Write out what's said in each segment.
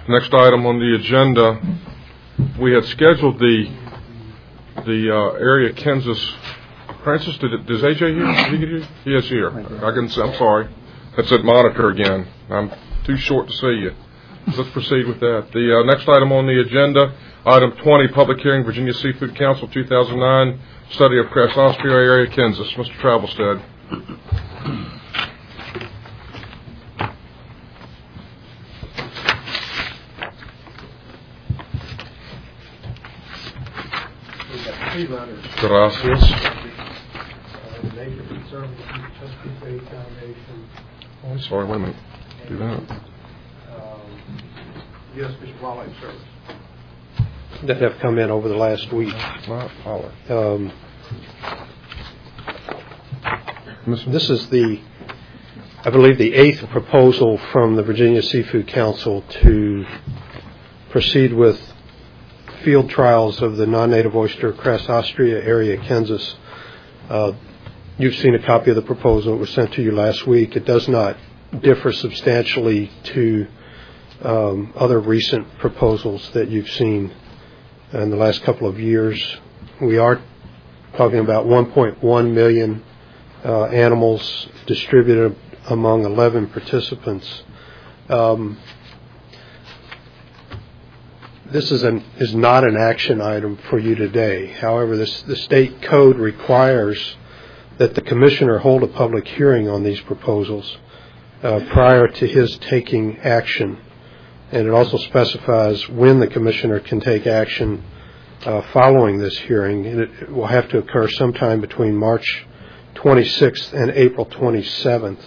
Next item on the agenda, we had scheduled the area Kansas. Francis, is AJ here? Did he get here? He is here. I'm sorry. That's at monitor again. I'm too short to see you. Let's proceed with that. The next item on the agenda, item 20, public hearing, Virginia Seafood Council 2009, study of Crassostria area, Kansas. Mr. Travelstead. Gracias. Oh, I'm sorry, wait a minute. Do that. U.S. Fish and Wildlife Service. That have come in over the last week. This is I believe, the 8th proposal from the Virginia Seafood Council to proceed with field trials of the non-native oyster Crassostria area, Kansas. You've seen a copy of the proposal. It was sent to you last week. It does not differ substantially to other recent proposals that you've seen in the last couple of years. We are talking about 1.1 million animals distributed among 11 participants. This is not an action item for you today. However, the state code requires that the commissioner hold a public hearing on these proposals prior to his taking action. And it also specifies when the commissioner can take action following this hearing. It will have to occur sometime between March 26th and April 27th.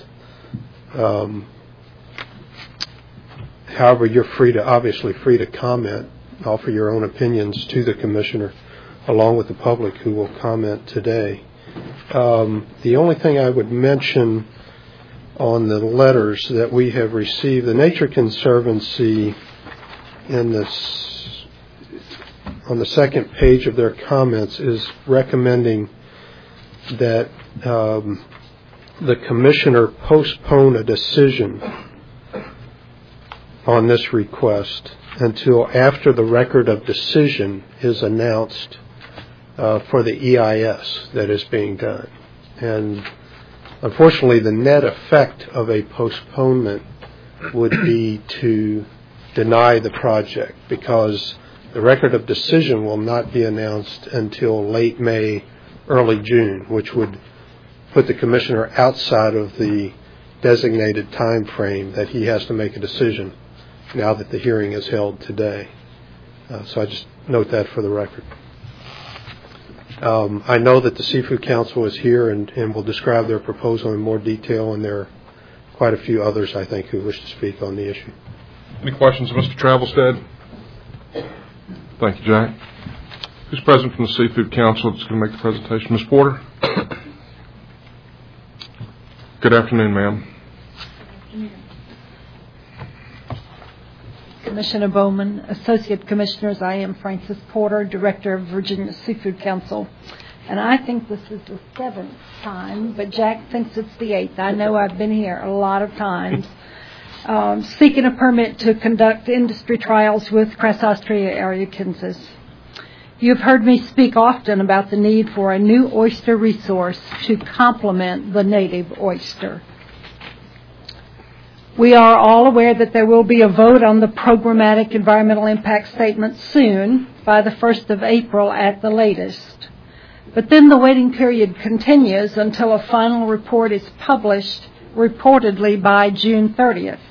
However, you're obviously free to comment, offer your own opinions to the commissioner, along with the public who will comment today. The only thing I would mention on the letters that we have received, the Nature Conservancy on the second page of their comments is recommending that the commissioner postpone a decision on this request until after the record of decision is announced for the EIS that is being done. And unfortunately, the net effect of a postponement would be to deny the project, because the record of decision will not be announced until late May, early June, which would put the commissioner outside of the designated time frame that he has to make a decision now that the hearing is held today. So I just note that for the record. I know that the Seafood Council is here and will describe their proposal in more detail, and there are quite a few others, I think, who wish to speak on the issue. Any questions of Mr. Travelstead? Thank you, Jack. Who's present from the Seafood Council that's going to make the presentation? Ms. Porter? Good afternoon, ma'am. Commissioner Bowman, Associate Commissioners, I am Frances Porter, Director of Virginia Seafood Council. And I think this is the 7th time, but Jack thinks it's the 8th. I know I've been here a lot of times. Seeking a permit to conduct industry trials with Crassostria area, Kansas. You've heard me speak often about the need for a new oyster resource to complement the native oyster. We are all aware that there will be a vote on the programmatic environmental impact statement soon, by the 1st of April at the latest. But then the waiting period continues until a final report is published, reportedly by June 30th.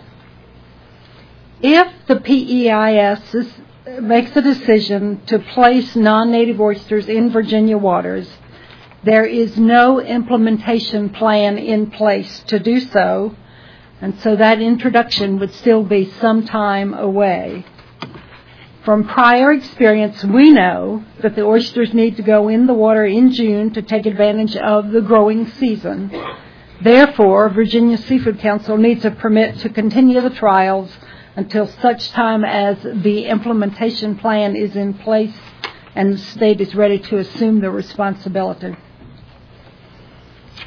If the PEIS makes a decision to place non-native oysters in Virginia waters, there is no implementation plan in place to do so, and so that introduction would still be some time away. From prior experience, we know that the oysters need to go in the water in June to take advantage of the growing season. Therefore, Virginia Seafood Council needs a permit to continue the trials until such time as the implementation plan is in place and the state is ready to assume the responsibility.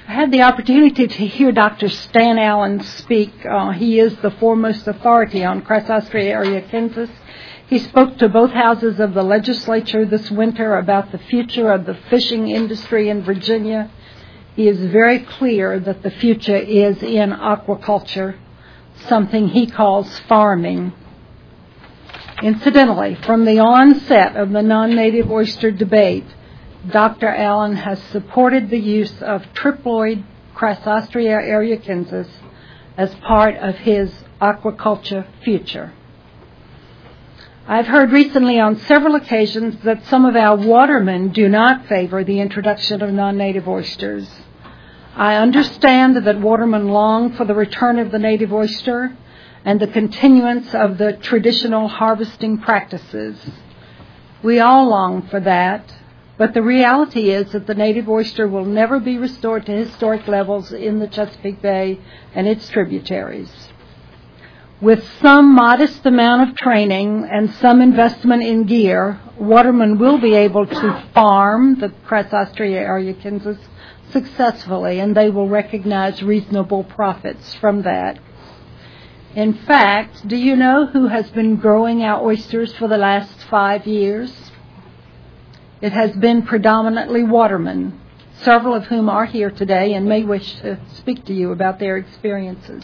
I had the opportunity to hear Dr. Stan Allen speak. He is the foremost authority on Crass Australia, He spoke to both houses of the legislature this winter about the future of the fishing industry in Virginia. He is very clear that the future is in aquaculture, something he calls farming. Incidentally, from the onset of the non-native oyster debate, Dr. Allen has supported the use of triploid Crassostrea aerucensis as part of his aquaculture future. I've heard recently on several occasions that some of our watermen do not favor the introduction of non-native oysters. I understand that watermen long for the return of the native oyster and the continuance of the traditional harvesting practices. We all long for that, but the reality is that the native oyster will never be restored to historic levels in the Chesapeake Bay and its tributaries. With some modest amount of training and some investment in gear, watermen will be able to farm the Crassostrea aerucensis successfully, and they will recognize reasonable profits from that. In fact, do you know who has been growing our oysters for the last 5 years? It has been predominantly watermen, several of whom are here today and may wish to speak to you about their experiences.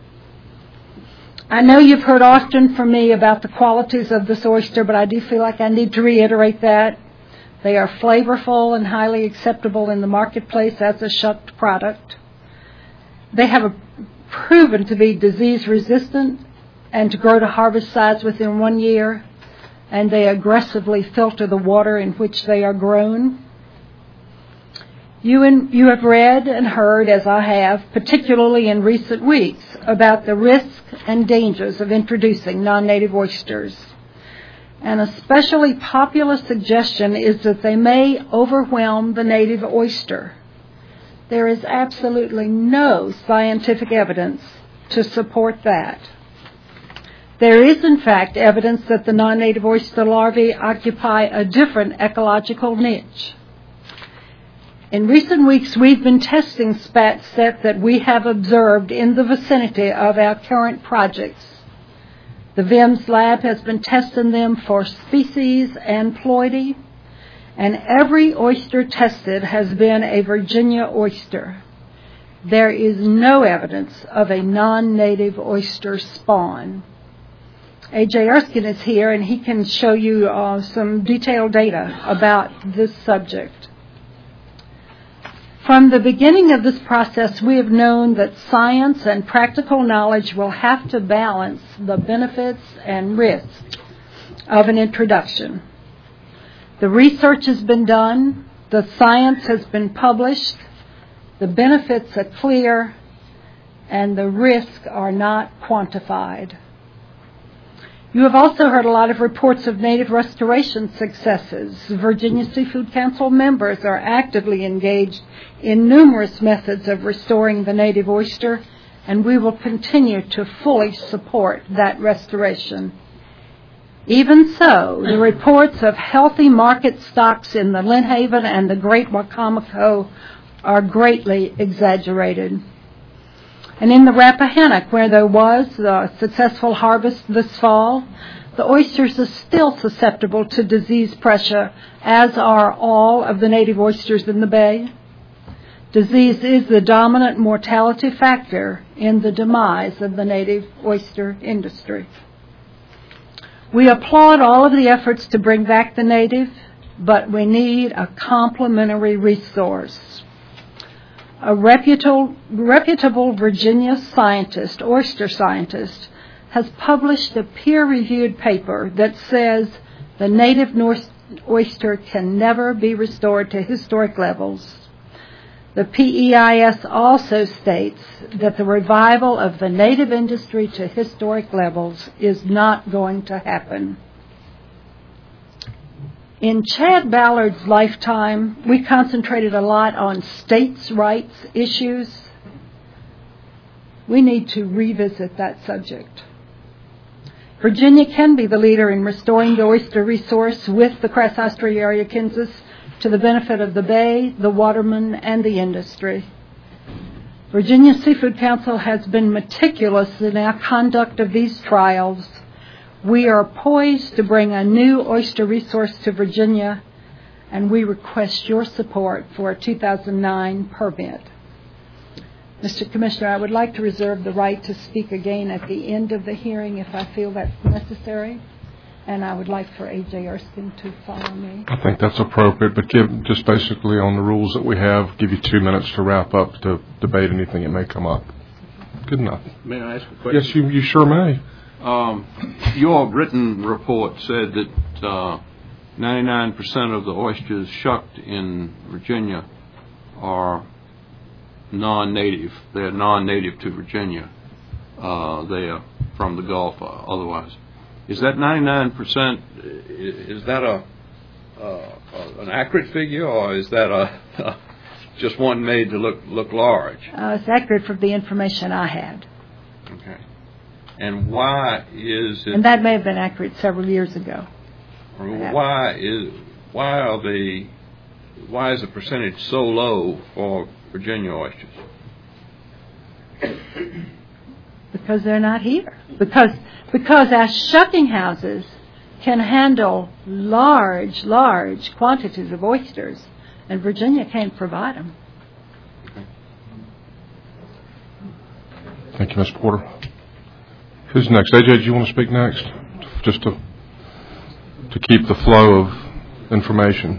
I know you've heard often from me about the qualities of this oyster, but I do feel like I need to reiterate that. They are flavorful and highly acceptable in the marketplace as a shucked product. They have proven to be disease resistant and to grow to harvest size within 1 year, and they aggressively filter the water in which they are grown. You have read and heard, as I have, particularly in recent weeks, about the risks and dangers of introducing non-native oysters. An especially popular suggestion is that they may overwhelm the native oyster. There is absolutely no scientific evidence to support that. There is, in fact, evidence that the non-native oyster larvae occupy a different ecological niche. In recent weeks, we've been testing spat set that we have observed in the vicinity of our current projects. The VIMS lab has been testing them for species and ploidy, and every oyster tested has been a Virginia oyster. There is no evidence of a non-native oyster spawn. A.J. Erskine is here, and he can show you some detailed data about this subject. From the beginning of this process, we have known that science and practical knowledge will have to balance the benefits and risks of an introduction. The research has been done, the science has been published, the benefits are clear, and the risks are not quantified. You have also heard a lot of reports of native restoration successes. Virginia Seafood Council members are actively engaged in numerous methods of restoring the native oyster, and we will continue to fully support that restoration. Even so, the reports of healthy market stocks in the Lynnhaven and the Great Wacomico are greatly exaggerated. And in the Rappahannock, where there was a successful harvest this fall, the oysters are still susceptible to disease pressure, as are all of the native oysters in the bay. Disease is the dominant mortality factor in the demise of the native oyster industry. We applaud all of the efforts to bring back the native, but we need a complementary resource. A reputable Virginia scientist, oyster scientist, has published a peer-reviewed paper that says the native oyster can never be restored to historic levels. The PEIS also states that the revival of the native industry to historic levels is not going to happen. In Chad Ballard's lifetime, we concentrated a lot on states' rights issues. We need to revisit that subject. Virginia can be the leader in restoring the oyster resource with the Crassostrea aerucensis to the benefit of the bay, the watermen, and the industry. Virginia Seafood Council has been meticulous in our conduct of these trials. We are poised to bring a new oyster resource to Virginia, and we request your support for a 2009 permit. Mr. Commissioner, I would like to reserve the right to speak again at the end of the hearing if I feel that's necessary, and I would like for A.J. Erskine to follow me. I think that's appropriate, but give just basically on the rules that we have, give you 2 minutes to wrap up to debate anything that may come up. Good enough. May I ask a question? Yes, you sure may. Your written report said that 99% of the oysters shucked in Virginia are non-native. They're non-native to Virginia. They are from the Gulf or otherwise. Is that 99%? Is that an accurate figure, or is that just one made to look large? It's accurate from the information I had. Okay. And why is it? And that may have been accurate several years ago. Why is the percentage so low for Virginia oysters? Because they're not here. Because our shucking houses can handle large quantities of oysters, and Virginia can't provide them. Okay. Thank you, Ms. Porter. Who's next? AJ, do you want to speak next? Just to keep the flow of information.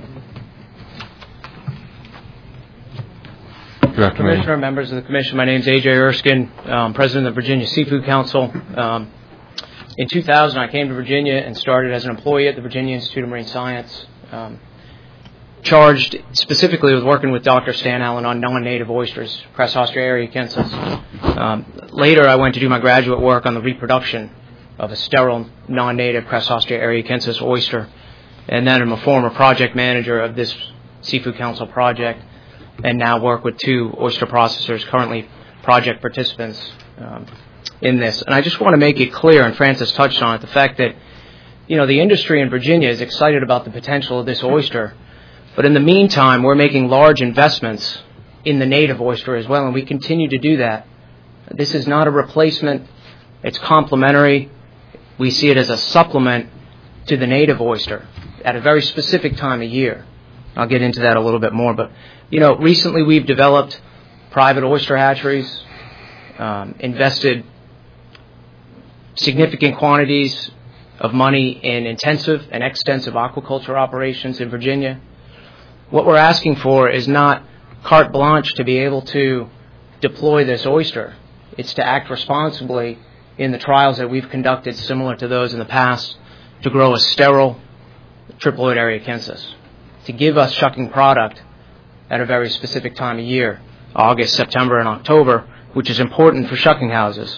Good afternoon. Commissioner, members of the Commission, my name is A.J. Erskine, President of the Virginia Seafood Council. In 2000, I came to Virginia and started as an employee at the Virginia Institute of Marine Science, charged specifically with working with Dr. Stan Allen on non-native oysters, Crassostrea eriacensis. Later, I went to do my graduate work on the reproduction of a sterile, non-native Crassostrea eriacensis oyster, and then I'm a former project manager of this Seafood Council project, and now work with 2 oyster processors, currently project participants in this. And I just want to make it clear, and Francis touched on it, the fact that, the industry in Virginia is excited about the potential of this oyster, but in the meantime, we're making large investments in the native oyster as well, and we continue to do that. This is not a replacement. It's complementary. We see it as a supplement to the native oyster at a very specific time of year. I'll get into that a little bit more, but recently we've developed private oyster hatcheries, invested significant quantities of money in intensive and extensive aquaculture operations in Virginia. What we're asking for is not carte blanche to be able to deploy this oyster. It's to act responsibly in the trials that we've conducted, similar to those in the past, to grow a sterile triploid eriacensis, to give us shucking product at a very specific time of year, August, September, and October, which is important for shucking houses.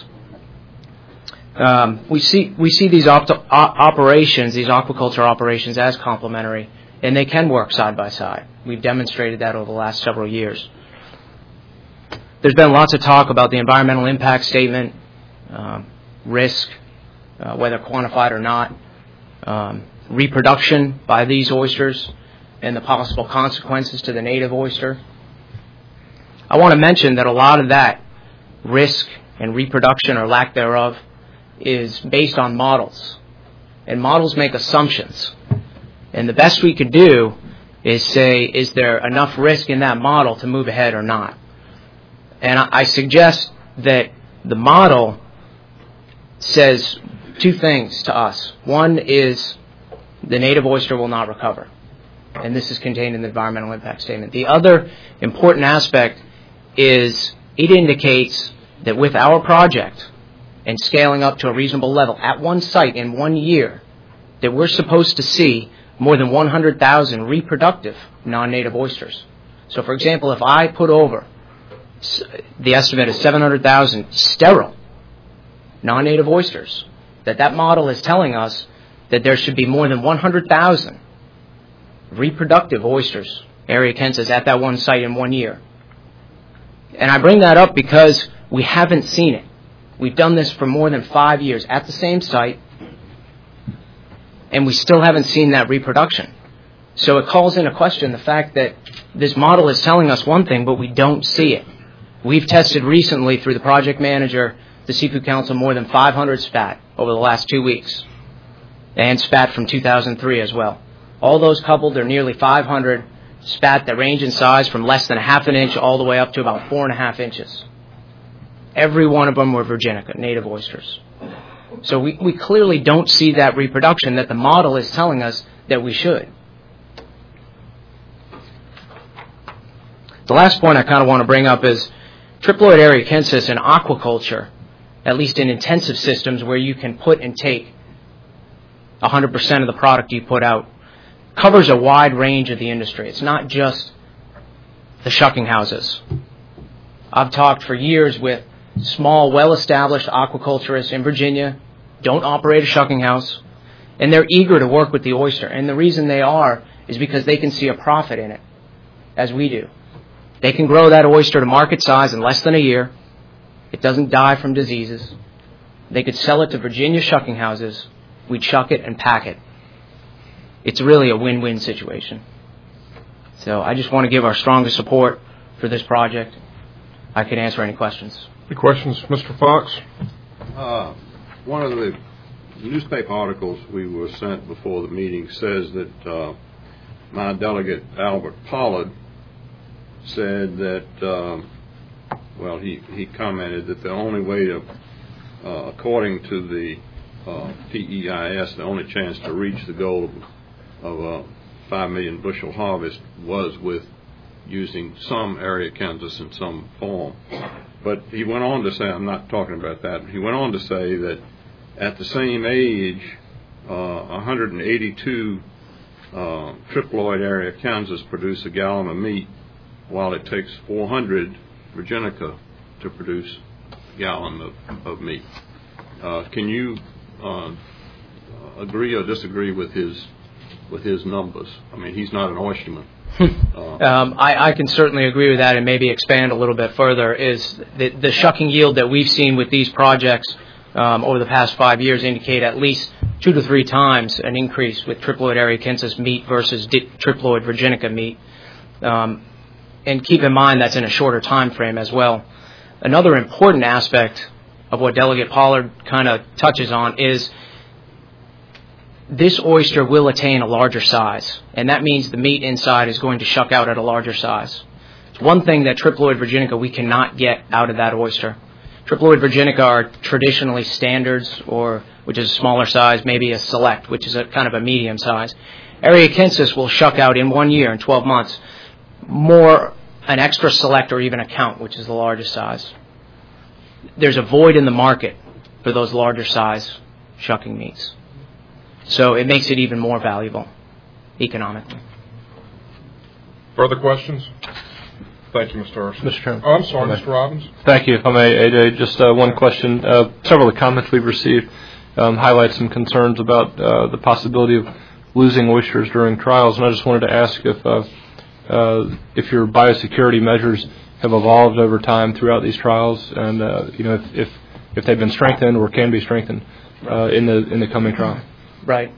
We see these operations, these aquaculture operations, as complementary, and they can work side by side. We've demonstrated that over the last several years. There's been lots of talk about the environmental impact statement, risk, whether quantified or not, reproduction by these oysters, and the possible consequences to the native oyster. I want to mention that a lot of that risk and reproduction or lack thereof is based on models. And models make assumptions. And the best we could do is say, is there enough risk in that model to move ahead or not? And I suggest that the model says 2 things to us. One is the native oyster will not recover. And this is contained in the environmental impact statement. The other important aspect is it indicates that with our project and scaling up to a reasonable level at one site in 1 year, that we're supposed to see more than 100,000 reproductive non-native oysters. So, for example, if I put over, the estimate is 700,000 sterile non-native oysters, that model is telling us that there should be more than 100,000 reproductive oysters, eriacensis, at that one site in 1 year. And I bring that up because we haven't seen it. We've done this for more than 5 years at the same site, and we still haven't seen that reproduction. So it calls into question the fact that this model is telling us one thing, but we don't see it. We've tested recently through the project manager, the Seafood Council, more than 500 spat over the last 2 weeks, and spat from 2003 as well. All those coupled, they're nearly 500 spat that range in size from less than a half an inch all the way up to about 4.5 inches. Every one of them were virginica, native oysters. So we clearly don't see that reproduction that the model is telling us that we should. The last point I kind of want to bring up is triploid eriacensis in aquaculture, at least in intensive systems where you can put and take 100% of the product you put out, covers a wide range of the industry. It's not just the shucking houses. I've talked for years with small, well-established aquaculturists in Virginia, don't operate a shucking house, and they're eager to work with the oyster. And the reason they are is because they can see a profit in it, as we do. They can grow that oyster to market size in less than a year. It doesn't die from diseases. They could sell it to Virginia shucking houses. We'd shuck it and pack it. It's really a win-win situation. So I just want to give our strongest support for this project. I can answer any questions. Any questions, Mr. Fox? One of the newspaper articles we were sent before the meeting says that my delegate, Albert Pollard, said that, he commented that the only way to, according to the PEIS, the only chance to reach the goal of a 5 million bushel harvest was with using some eriacensis in some form. But he went on to say, I'm not talking about that, he went on to say that at the same age, 182 triploid eriacensis produce a gallon of meat, while it takes 400 virginica to produce a gallon of meat. Can you agree or disagree with his numbers? I mean, he's not an oysterman. I can certainly agree with that, and maybe expand a little bit further. Is the shucking yield that we've seen with these projects over the past 5 years indicate at least 2 to 3 times an increase with triploid eriacensis meat versus triploid virginica meat. And keep in mind that's in a shorter time frame as well. Another important aspect of what Delegate Pollard kind of touches on is this oyster will attain a larger size, and that means the meat inside is going to shuck out at a larger size. It's one thing that triploid virginica we cannot get out of that oyster. Triploid virginica are traditionally standards, which is a smaller size, maybe a select, which is a kind of a medium size. Eriacensis will shuck out in 1 year, in 12 months, more an extra select or even a count, which is the largest size. There's a void in the market for those larger size shucking meats. So it makes it even more valuable economically. Further questions? Thank you, Mr. Urson. Mr. Chairman. Oh, I'm sorry, Mr. Robbins. Thank you. If I may, AJ, just one question. Several of the comments we've received highlight some concerns about the possibility of losing oysters during trials, and I just wanted to ask if your biosecurity measures have evolved over time throughout these trials, and if they've been strengthened or can be strengthened in the coming trial. Right.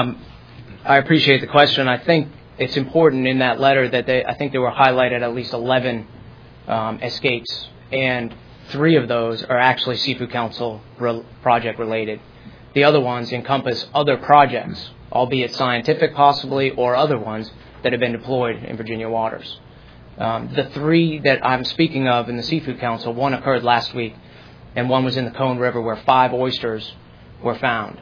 I appreciate the question. I think it's important in that letter that I think they were highlighted at least 11 escapes, and 3 of those are actually Seafood Council project related. The other ones encompass other projects, albeit scientific possibly, or other ones that have been deployed in Virginia waters. The 3 that I'm speaking of in the Seafood Council, one occurred last week, and one was in the Cone River where 5 oysters were found.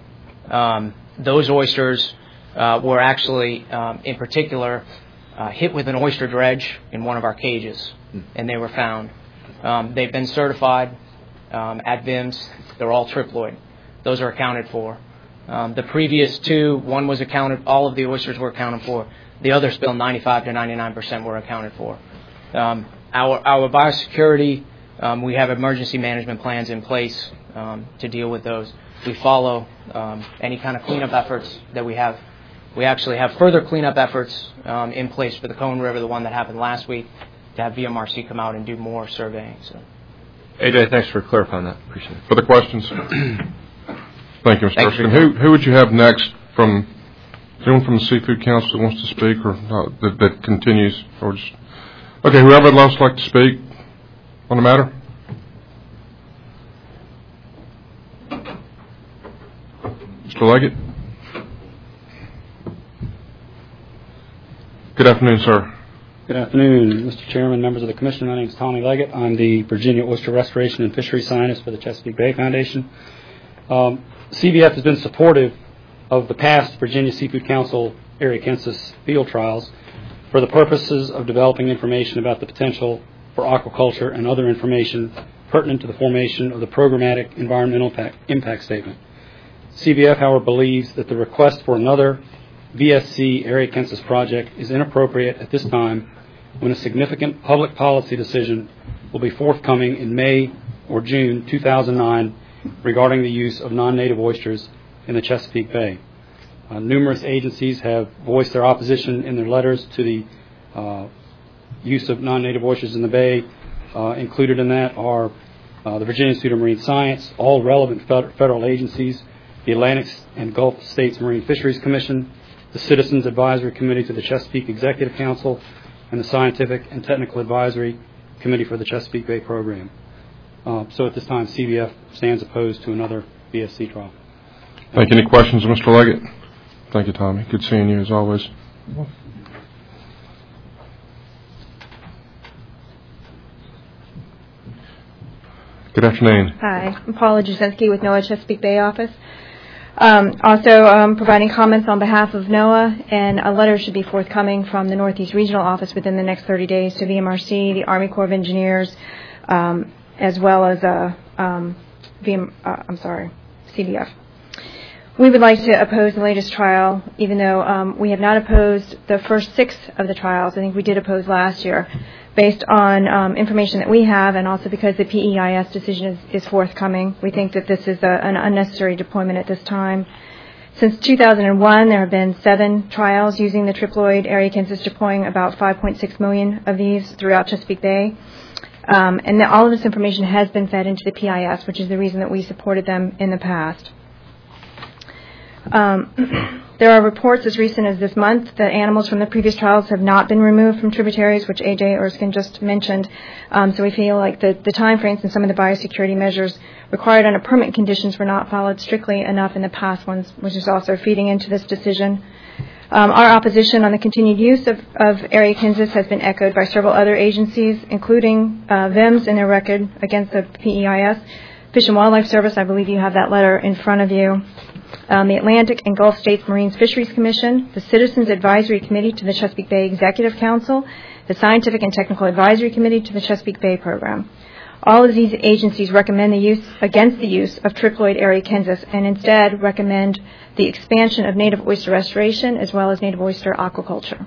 Those oysters were actually, in particular, hit with an oyster dredge in one of our cages, and they were found. They've been certified at VIMS. They're all triploid. Those are accounted for. The previous 2, one was all of the oysters were accounted for. The other spill, 95 to 99% were accounted for. Our biosecurity, we have emergency management plans in place to deal with those. We follow any kind of cleanup efforts that we have. We actually have further cleanup efforts in place for the Cone River, the one that happened last week, to have VMRC come out and do more surveying. So, AJ, thanks for clarifying that. Appreciate it. Further questions? Thank you, Mr. Erskine. Who would you have next from... Anyone from the Seafood Council that wants to speak, or that continues? Or just, okay, whoever else would like to speak. On the matter? Mr. Leggett? Good afternoon, sir. Good afternoon, Mr. Chairman, members of the Commission. My name is Tommy Leggett. I'm the Virginia Oyster Restoration and Fisheries Scientist for the Chesapeake Bay Foundation. CBF has been supportive of the past Virginia Seafood Council Ariakensis field trials for the purposes of developing information about the potential for aquaculture and other information pertinent to the formation of the programmatic environmental impact statement. CBF, however, believes that the request for another VSC Ariakensis project is inappropriate at this time when a significant public policy decision will be forthcoming in May or June 2009 regarding the use of non-native oysters in the Chesapeake Bay. Numerous agencies have voiced their opposition in their letters to the use of non-native oysters in the Bay. Included in that are the Virginia Institute of Marine Science, all relevant federal agencies, the Atlantic and Gulf States Marine Fisheries Commission, the Citizens Advisory Committee to the Chesapeake Executive Council, and the Scientific and Technical Advisory Committee for the Chesapeake Bay Program. So at this time, CBF stands opposed to another VSC trial. Thank you. Any questions, Mr. Leggett? Thank you, Tommy. Good seeing you as always. Good afternoon. Hi, I'm Paula Jasinski with NOAA Chesapeake Bay office. Also providing comments on behalf of NOAA, and a letter should be forthcoming from the Northeast Regional Office within the next 30 days to VMRC, the Army Corps of Engineers, as well as CBF. We would like to oppose the latest trial, even though we have not opposed the first 6 of the trials. I think we did oppose last year, based on information that we have, and also because the PEIS decision is forthcoming. We think that this is an unnecessary deployment at this time. Since 2001, there have been 7 trials using the triploid Ariakensis, deploying about 5.6 million of these throughout Chesapeake Bay. And all of this information has been fed into the PIS, which is the reason that we supported them in the past. There are reports as recent as this month that animals from the previous trials have not been removed from tributaries, which A.J. Erskine just mentioned. So we feel like the time frames and some of the biosecurity measures required under permit conditions were not followed strictly enough in the past ones, which is also feeding into this decision. Our opposition on the continued use of Ariakensis has been echoed by several other agencies, including VIMS in their record against the PEIS. Fish and Wildlife Service, I believe you have that letter in front of you. The Atlantic and Gulf States Marine Fisheries Commission, the Citizens Advisory Committee to the Chesapeake Bay Executive Council, the Scientific and Technical Advisory Committee to the Chesapeake Bay Program. All of these agencies recommend against the use of triploid Ariakensis, and instead recommend the expansion of native oyster restoration as well as native oyster aquaculture.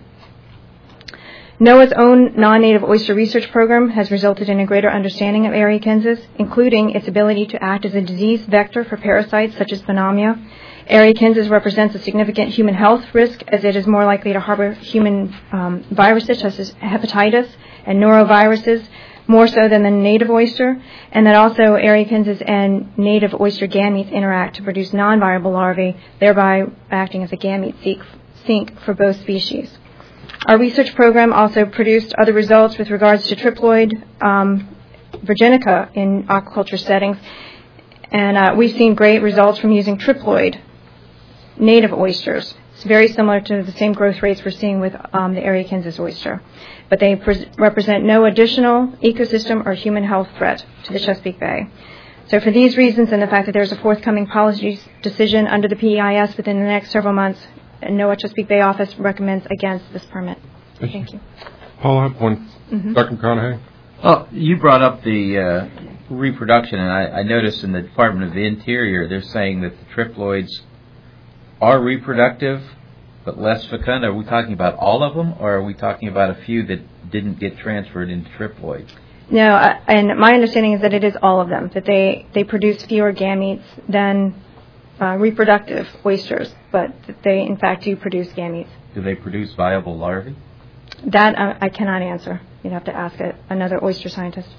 NOAA's own non-native oyster research program has resulted in a greater understanding of Ariakensis, including its ability to act as a disease vector for parasites such as Bonamia. Ariakensis represents a significant human health risk, as it is more likely to harbor human viruses such as hepatitis and noroviruses, more so than the native oyster, and that also Ariakensis and native oyster gametes interact to produce non-viable larvae, thereby acting as a gamete sink for both species. Our research program also produced other results with regards to triploid virginica in aquaculture settings, and we've seen great results from using triploid native oysters. It's very similar to the same growth rates we're seeing with the Ariakensis oyster, but they represent no additional ecosystem or human health threat to the Chesapeake Bay. So for these reasons and the fact that there's a forthcoming policy decision under the PEIS within the next several months, NOAA Chesapeake Bay office recommends against this permit. Thank you. Paul, I have one. Dr. McConaughey. Oh, you brought up the reproduction, and I noticed in the Department of the Interior they're saying that the triploids are reproductive but less fecund. Are we talking about all of them, or are we talking about a few that didn't get transferred into triploids? No, and my understanding is that it is all of them, that they produce fewer gametes than reproductive oysters, but they in fact do produce gametes. Do they produce viable larvae? That I cannot answer. You'd have to ask another oyster scientist.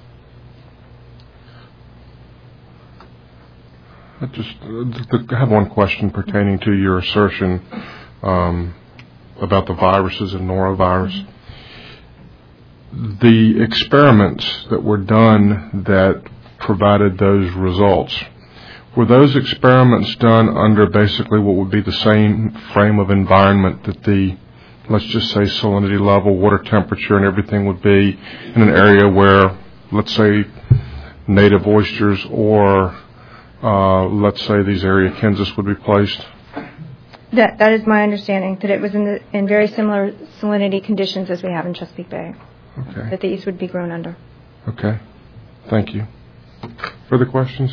I have one question pertaining to your assertion about the viruses and norovirus. the experiments that were done that provided those results, were those experiments done under basically what would be the same frame of environment that the, let's just say, salinity level, water temperature, and everything would be in an area where, let's say, native oysters or, let's say, these area Kansas would be placed? That is my understanding, that it was in very similar salinity conditions as we have in Chesapeake Bay. Okay. That these would be grown under. Okay. Thank you. Further questions?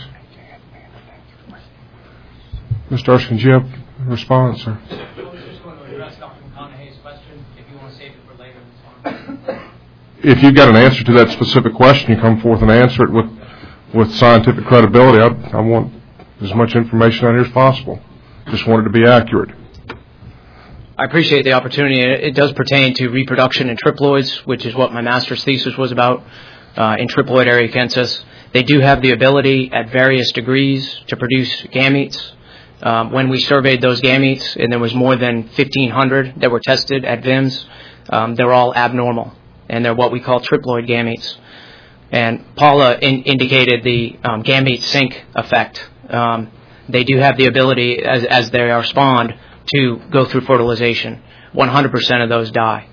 Mr. Erskine, do you have a response? Or? I was just going to address Dr. McConaughey's question. If you want to save it for later, it's fine. If you've got an answer to that specific question, you come forth and answer it with scientific credibility. I want as much information on here as possible. Just want it to be accurate. I appreciate the opportunity. It does pertain to reproduction in triploids, which is what my master's thesis was about in triploid eriacensis. They do have the ability at various degrees to produce gametes. When we surveyed those gametes, and there was more than 1,500 that were tested at VIMS, they're all abnormal, and they're what we call triploid gametes. And Paula indicated the gamete sink effect. They do have the ability, as they are spawned, to go through fertilization. 100% of those die.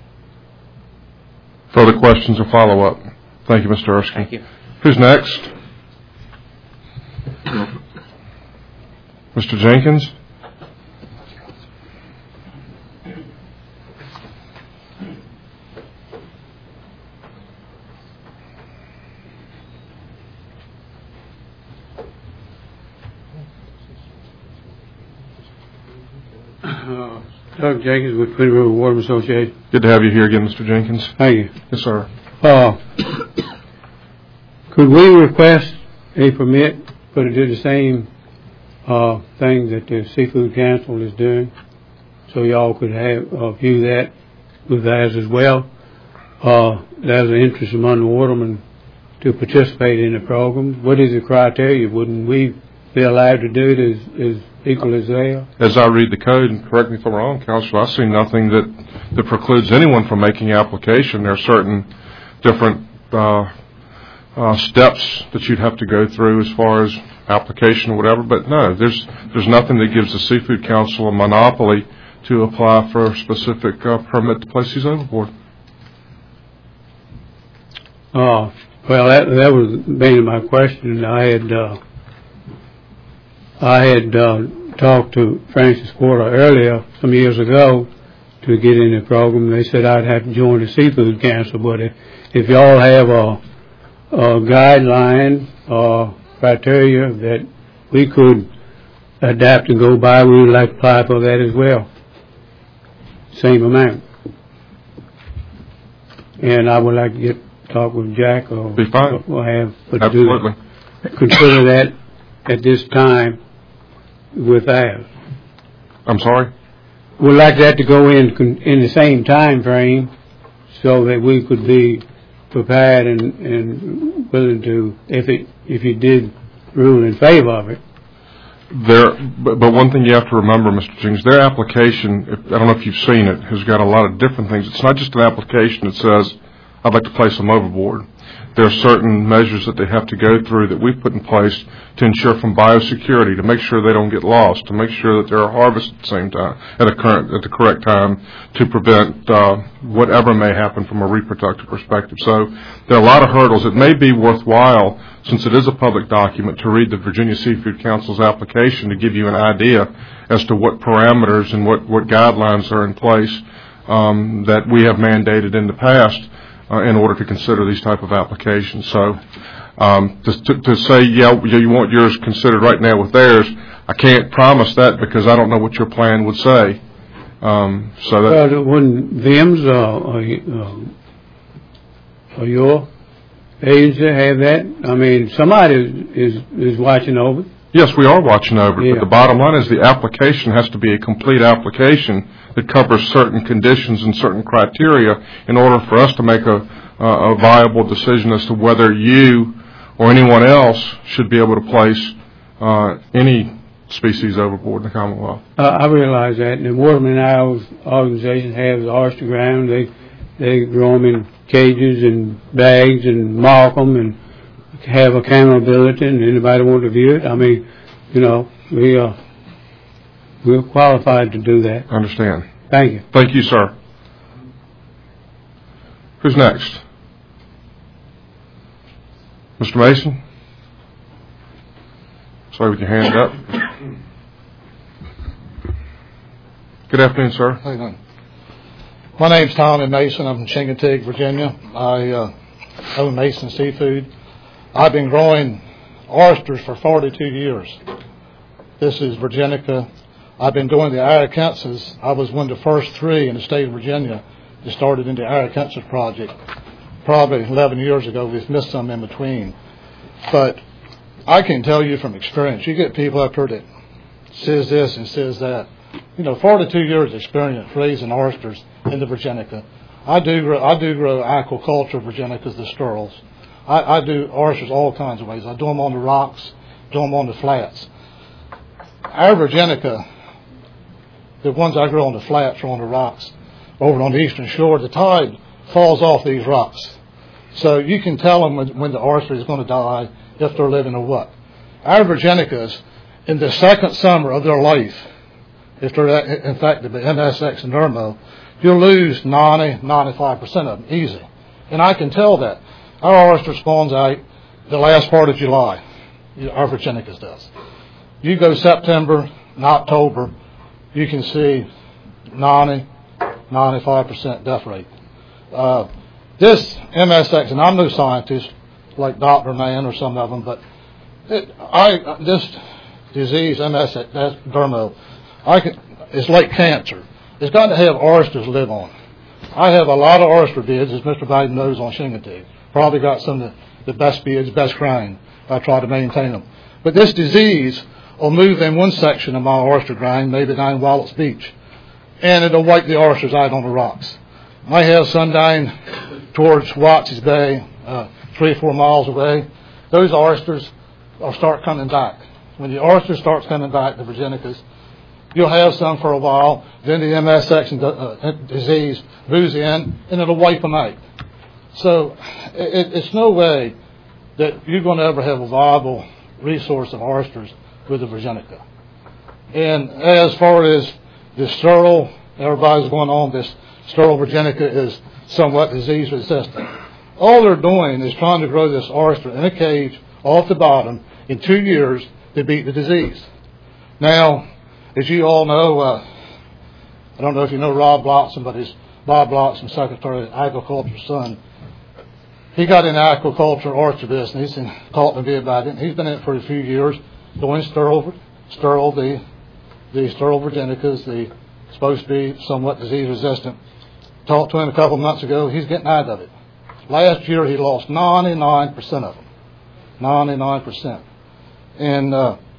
Further questions or follow-up? Thank you, Mr. Erskine. Thank you. Who's next? Mr. Jenkins? Doug Jenkins with Twin River Water Association. Good to have you here again, Mr. Jenkins. Thank you. Yes, sir. Could we request a permit for to do the same thing that the Seafood Council is doing, so y'all could have view that with theirs as well? There's an interest among the watermen to participate in the program. What is the criteria? Wouldn't we be allowed to do it as equal as they are? As I read the code, and correct me if I'm wrong, Counselor, I see nothing that precludes anyone from making application. There are certain different steps that you'd have to go through as far as application or whatever, but no, there's nothing that gives the Seafood Council a monopoly to apply for a specific permit to place these overboard. Well, that was mainly my question. I had talked to Francis Porter earlier, some years ago, to get in the program. They said I'd have to join the Seafood Council, but if y'all have a guideline or criteria that we could adapt and go by, we would like to apply for that as well. Same amount. And I would like to talk with Jack or be fine. We'll have absolutely consider that at this time with ours. I'm sorry? We'd like that to go in the same time frame so that we could be prepared and willing to, if you did rule in favor of it. But one thing you have to remember, Mr. Jenkins, their application, I don't know if you've seen it, has got a lot of different things. It's not just an application that says, I'd like to place them overboard. There are certain measures that they have to go through that we've put in place to ensure from biosecurity, to make sure they don't get lost, to make sure that they're harvested at the same time, at the correct time, to prevent whatever may happen from a reproductive perspective. So there are a lot of hurdles. It may be worthwhile, since it is a public document, to read the Virginia Seafood Council's application to give you an idea as to what parameters and what guidelines are in place that we have mandated in the past in order to consider these type of applications. So to say, you want yours considered right now with theirs, I can't promise that because I don't know what your plan would say. Wouldn't VIMS or your agency have that? I mean, somebody is watching over it. Yes, we are watching over it, but the bottom line is the application has to be a complete application that covers certain conditions and certain criteria in order for us to make a viable decision as to whether you or anyone else should be able to place any species overboard in the Commonwealth. I realize that, and the Watermen Isles organization has oyster ground. they grow them in cages and bags and mark them and have accountability, and anybody want to view it. I mean, you know, we're qualified to do that. I understand. Thank you. Thank you, sir. Who's next? Mr. Mason? Sorry with your hand up. Good afternoon, sir. How you doing? My name's Tommy Mason. I'm from Chincoteague, Virginia. I own Mason Seafood. I've been growing oysters for 42 years. This is Virginica. I've been doing the Arakensis. I was one of the first 3 in the state of Virginia that started in the Arakensis project. Probably 11 years ago. We've missed some in between. But I can tell you from experience, you get people up here that says this and says that. You know, 42 years experience raising oysters in the Virginica. I do grow aquaculture Virginicas, the sturls. I do oysters all kinds of ways. I do them on the rocks, do them on the flats. Our Virginica, the ones I grow on the flats or on the rocks, over on the eastern shore, the tide falls off these rocks. So you can tell them when the oyster is going to die, if they're living or what. Our Virginicas, in the second summer of their life, if they're infected by MSX and Dermo, you'll lose 90-95% of them easy. And I can tell that. Our oyster spawns out the last part of July. Our Virginicas does. You go September and October, you can see 90-95% death rate. This MSX, and I'm no scientist like Dr. Mann or some of them, but this disease, MSX, that's Dermo, it's like cancer. It's got to have oysters to live on. I have a lot of oyster beds, as Mr. Biden knows, on Chincoteague. Probably got some of the best beds, best grind. I try to maintain them. But this disease will move in one section of my oyster grind, maybe down Wallops Beach, and it'll wipe the oysters out on the rocks. I have some down towards Watts Bay, 3 or 4 miles away. Those oysters will start coming back. When the oyster starts coming back, the Virginicas, you'll have some for a while, then the MSX disease moves in, and it'll wipe them out. So it's no way that you're going to ever have a viable resource of oysters with the Virginica. And as far as the sterile, everybody's going on, this sterile Virginica is somewhat disease resistant. All they're doing is trying to grow this oyster in a cage off the bottom in 2 years to beat the disease. Now, as you all know, I don't know if you know Rob Bloxham, but he's Bob Bloxham, Secretary of Agriculture's son. He got in the aquaculture oyster business and talked to me about it. He's been in it for a few years, doing sterile the sterile Virginicas, the supposed to be somewhat disease resistant. Talked to him a couple of months ago. He's getting out of it. Last year he lost 99% of them. 99%. And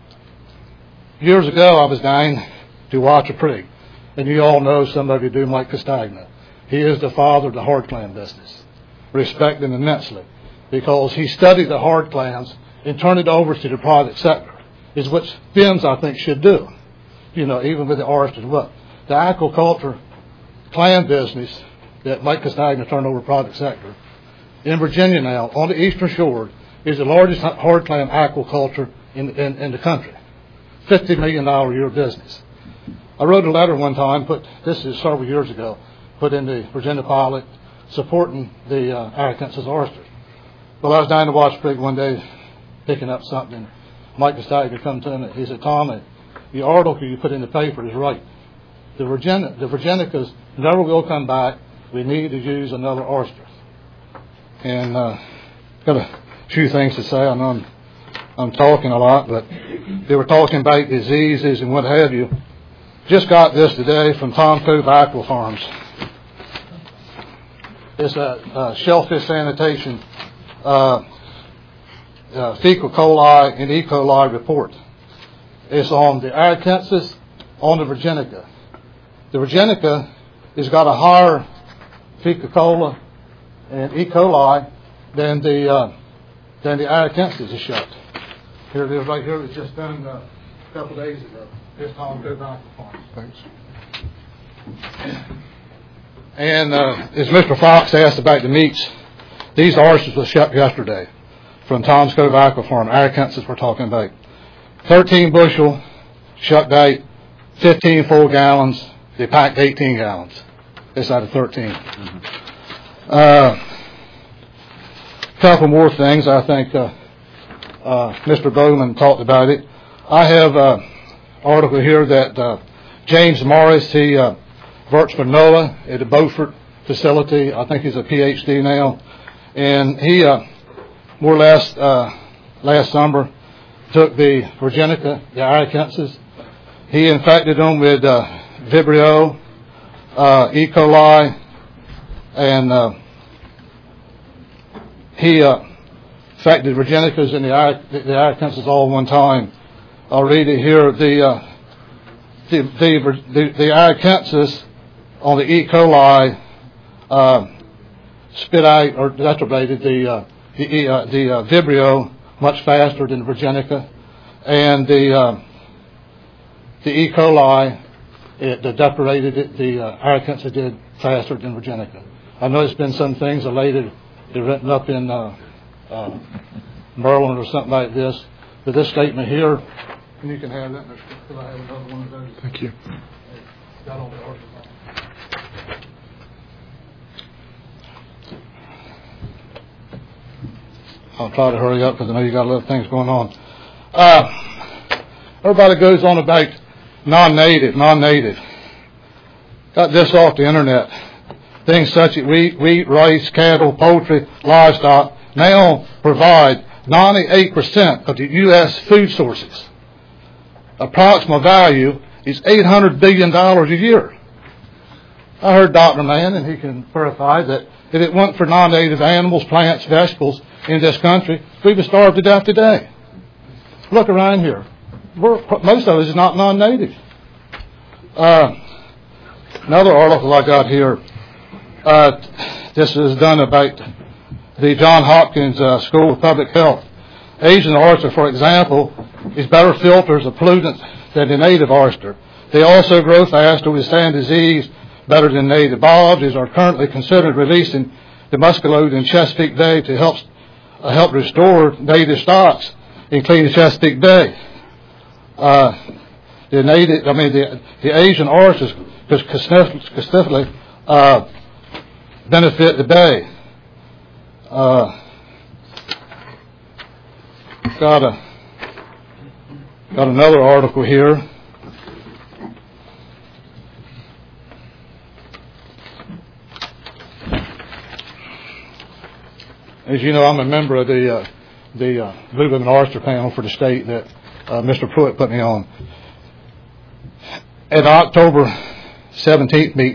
years ago I was down to watch a prig. And you all know, some of you do, Mike Castagna. He is the father of the hard clam business. Respect him immensely. Because he studied the hard clams and turned it over to the private sector. Is what FIMS, I think, should do. You know, even with the oysters. What? The aquaculture clam business that Mike Castagna turned over to the private sector in Virginia now, on the eastern shore, is the largest hard clam aquaculture in the country. $50 million a year business. I wrote a letter one time, this is several years ago, put in the Virginia Pilot supporting the Arakensis oysters. Well, I was down to watch pig one day picking up something, and Mike Castagna come to me. He said, "Tommy, the article you put in the paper is right. The Virginicas never will come back. We need to use another oyster." And got a few things to say. I know I'm talking a lot, but they were talking about diseases and what have you. Just got this today from Tom Cove Aqua Farms. It's a shellfish sanitation fecal coli and E. coli report. It's on the Arakensis, on the Virginica. The Virginica has got a higher fecal coli and E. coli than the Arakensis is shut. Here it is right here. It was just done a couple days ago. It's Tom Cove Aqua Farms. Thanks. And as Mr. Fox asked about the meats, these oysters were shipped yesterday from Tom's Cove Aqua Farm, Arkansas we're talking about. 13 bushel, shucked out, 15 full gallons. They packed 18 gallons. It's out of 13. Couple more things. I think Mr. Bowman talked about it. I have an article here that James Morris, he works for NOAA at the Beaufort facility. I think he's a PhD now. And he, more or less, last summer, took the Virginica, the Arkansas. He infected them with Vibrio, E. coli, and he infected Virginicas and the Arkansas all one time. I'll read it here. The Arkansas on the E. coli spit out or deturbated the Vibrio much faster than Virginica, and the E. coli it depurated it. The Arkansas did faster than Virginica. I know there's been some things related. They're written up in Maryland or something like this. But this statement here, and you can have that. Because I have another one of those. Thank you. Got on the article. I'll try to hurry up because I know you got a lot of things going on. Everybody goes on about non-native. Got this off the internet. Things such as wheat, rice, cattle, poultry, livestock now provide 98% of the U.S. food sources. Approximate value is $800 billion a year. I heard Dr. Mann, and he can verify that if it weren't for non-native animals, plants, vegetables in this country, we would starve to death today. Look around here. Most of us is not non-native. Another article I got here. This is done about the Johns Hopkins School of Public Health. Asian oyster, for example, is better filters of pollutants than the native oyster. They also grow faster, withstand disease better than native. Biologists are currently considering releasing the muscoloid in Chesapeake Bay to help restore native stocks, including Chesapeake Bay. The Asian oysters specifically benefit the bay. Got another article here. As you know, I'm a member of the Blue Ribbon Oyster panel for the state that Mr. Pruitt put me on. At October 17th meeting,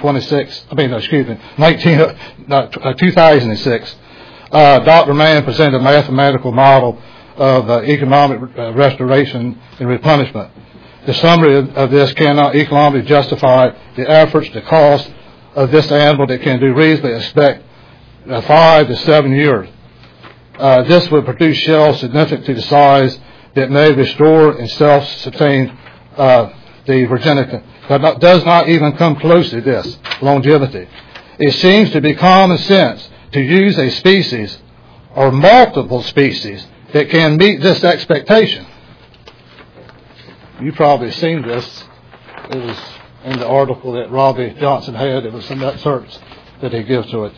2006, Dr. Mann presented a mathematical model of economic restoration and replenishment. The summary of this cannot economically justify the efforts, the cost of this animal that can be reasonably expect 5 to 7 years. This would produce shells significant to the size that may restore and self-sustain the Virginica. That does not even come close to this longevity. It seems to be common sense to use a species or multiple species that can meet this expectation. You've probably seen this. It was in the article that Robbie Johnson had. It was some excerpts that he gives to it.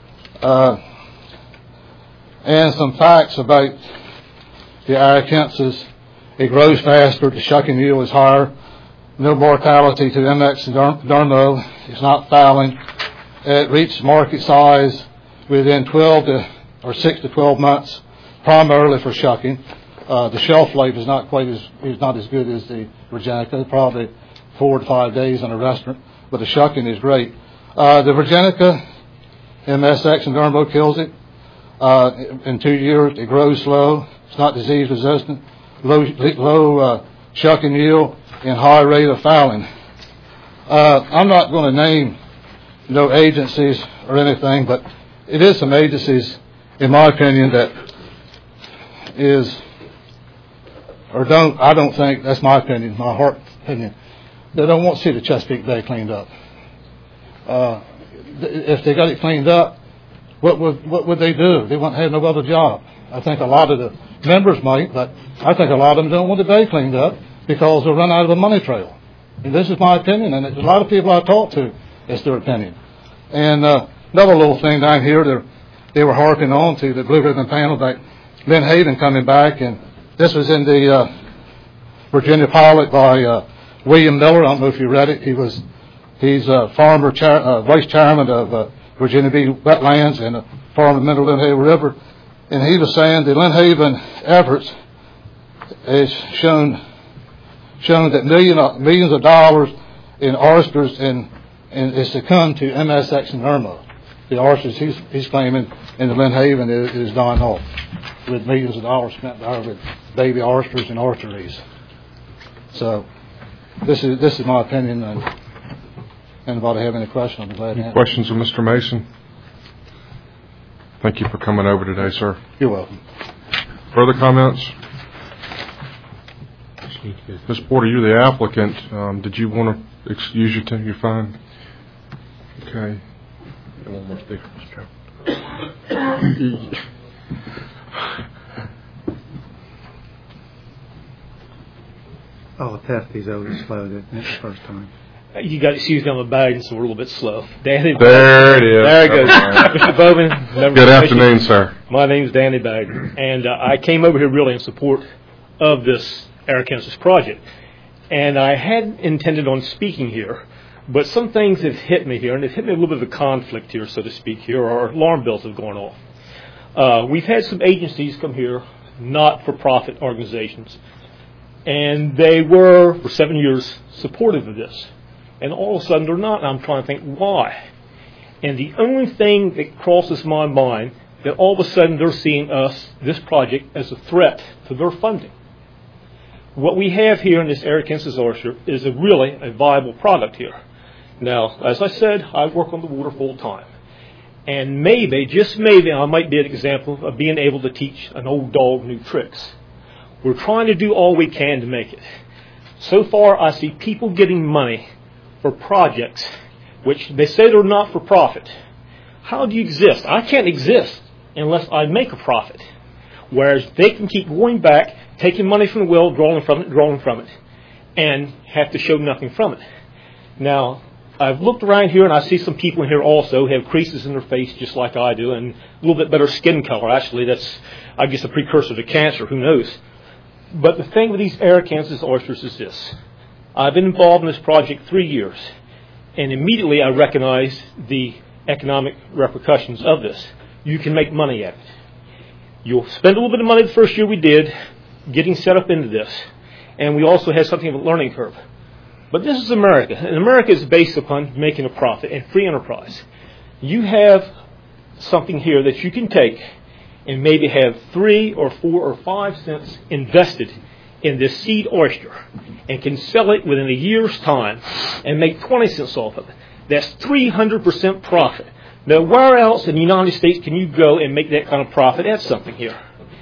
And some facts about the Arkansas. It grows faster. The shucking yield is higher. No mortality to MX Dermo. It's not fouling. It reached market size within 6 to 12 months, primarily for shucking. The shelf life is not as good as the Virginica, probably 4 to 5 days in a restaurant, but the shucking is great. The Virginica, MSX and Dermo kills it. In 2 years, it grows slow. It's not disease resistant. Low shucking yield and high rate of fouling. I'm not going to name no agencies or anything, but it is some agencies, in my opinion, that I don't think, that's my opinion, my heart opinion, they don't want to see the Chesapeake Bay cleaned up. if they got it cleaned up, what would they do? They wouldn't have no other job. I think a lot of the members might, but I think a lot of them don't want the bay cleaned up because they'll run out of a money trail. And this is my opinion, and a lot of people I talk to, it's their opinion. And another little thing down here, they were harping on to the Blue Ribbon panel about Lynn Haven coming back, and this was in the Virginia Pilot by William Miller. I don't know if you read it. He's a vice chairman of Virginia Beach Wetlands and a farmer of the Lynn Haven River. And he was saying the Lynn Haven efforts has shown that millions of dollars in oysters and is to come to MSX and Irma. The oysters he's claiming in the Lynn Haven is dying off with millions of dollars spent there with baby oysters and oysteries. So this is my opinion. And anybody have any questions? I'll be glad to answer. Questions of Mr. Mason? Thank you for coming over today, sir. You're welcome. Further comments? Ms. Porter, you're the applicant. Did you want to excuse your time? You're fine. Okay. One more speaker, Mr. Chairman. Oh, Tefty's over slow. That's the first time. You got excused on the bag, so we're a little bit slow. Danny. There it is. There it goes. Mr. Bowman. Good afternoon, sir. My name is Danny Bagden, and I came over here really in support of this Arkansas project. And I had intended on speaking here, but some things have hit me here, and it's hit me a little bit of a conflict here, so to speak, here, or alarm bells have gone off. We've had some agencies come here, not-for-profit organizations, and they were, for 7 years, supportive of this. And all of a sudden they're not, and I'm trying to think why. And the only thing that crosses my mind, that all of a sudden they're seeing this project, as a threat to their funding. What we have here in this Arkansas oyster is really a viable product here. Now, as I said, I work on the water full time. And maybe, just maybe, I might be an example of being able to teach an old dog new tricks. We're trying to do all we can to make it. So far, I see people getting money for projects which they say they're not for profit. How do you exist? I can't exist unless I make a profit. Whereas they can keep going back, taking money from the well, drawing from it, and have to show nothing from it. Now, I've looked around here and I see some people in here also have creases in their face just like I do, and a little bit better skin color. Actually, that's, I guess, a precursor to cancer, who knows. But the thing with these Arkansas oysters is this. I've been involved in this project 3 years, and immediately I recognized the economic repercussions of this. You can make money at it. You'll spend a little bit of money the first year we did getting set up into this, and we also had something of a learning curve. But this is America, and America is based upon making a profit and free enterprise. You have something here that you can take and maybe have 3 or 4 or 5 cents invested in this seed oyster and can sell it within a year's time and make 20 cents off of it. That's 300% profit. Now, where else in the United States can you go and make that kind of profit? That's something here.